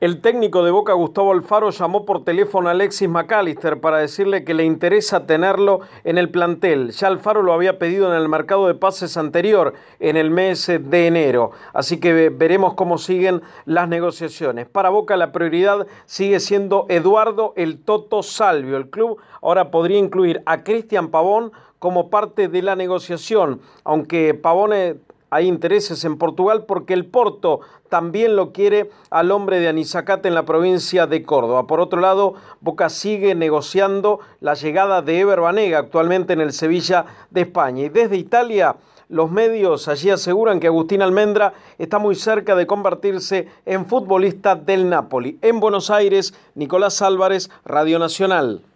El técnico de Boca, Gustavo Alfaro, llamó por teléfono a Alexis McAllister para decirle que le interesa tenerlo en el plantel. Ya Alfaro lo había pedido en el mercado de pases anterior, en el mes de enero. Así que veremos cómo siguen las negociaciones. Para Boca la prioridad sigue siendo Eduardo El Toto Salvio. El club ahora podría incluir a Cristian Pavón como parte de la negociación, aunque Pavón hay intereses en Portugal porque el Porto también lo quiere al hombre de Anizacate en la provincia de Córdoba. Por otro lado, Boca sigue negociando la llegada de Ever Banega, actualmente en el Sevilla de España. Y desde Italia, los medios allí aseguran que Agustín Almendra está muy cerca de convertirse en futbolista del Napoli. En Buenos Aires, Nicolás Álvarez, Radio Nacional.